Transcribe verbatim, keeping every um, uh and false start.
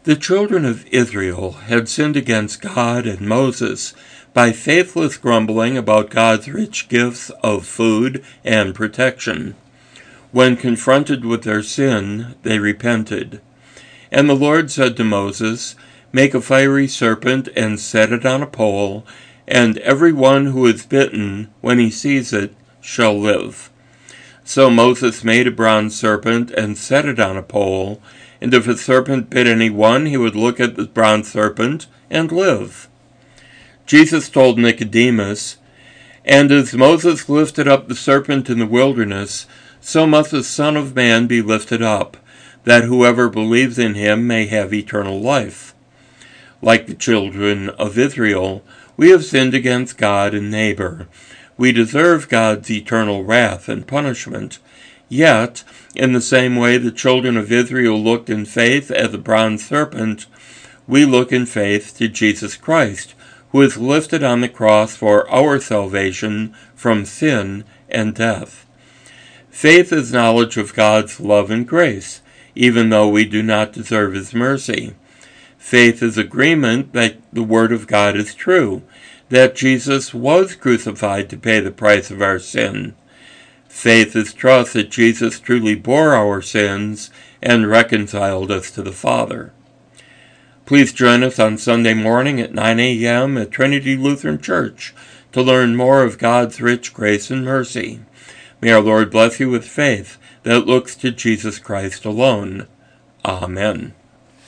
The children of Israel had sinned against God and Moses by faithless grumbling about God's rich gifts of food and protection. When confronted with their sin, they repented. And the Lord said to Moses, "Make a fiery serpent and set it on a pole, and every one who is bitten, when he sees it, shall live." So Moses made a bronze serpent and set it on a pole, and if a serpent bit anyone, he would look at the bronze serpent and live. Jesus told Nicodemus, "And as Moses lifted up the serpent in the wilderness, so must the Son of Man be lifted up, that whoever believes in him may have eternal life." Like the children of Israel, we have sinned against God and neighbor. We deserve God's eternal wrath and punishment. Yet, in the same way the children of Israel looked in faith at the bronze serpent, we look in faith to Jesus Christ, who is lifted on the cross for our salvation from sin and death. Faith is knowledge of God's love and grace, even though we do not deserve his mercy. Faith is agreement that the Word of God is true, that Jesus was crucified to pay the price of our sin. Faith is trust that Jesus truly bore our sins and reconciled us to the Father. Please join us on Sunday morning at nine a.m. at Trinity Lutheran Church to learn more of God's rich grace and mercy. May our Lord bless you with faith that looks to Jesus Christ alone. Amen.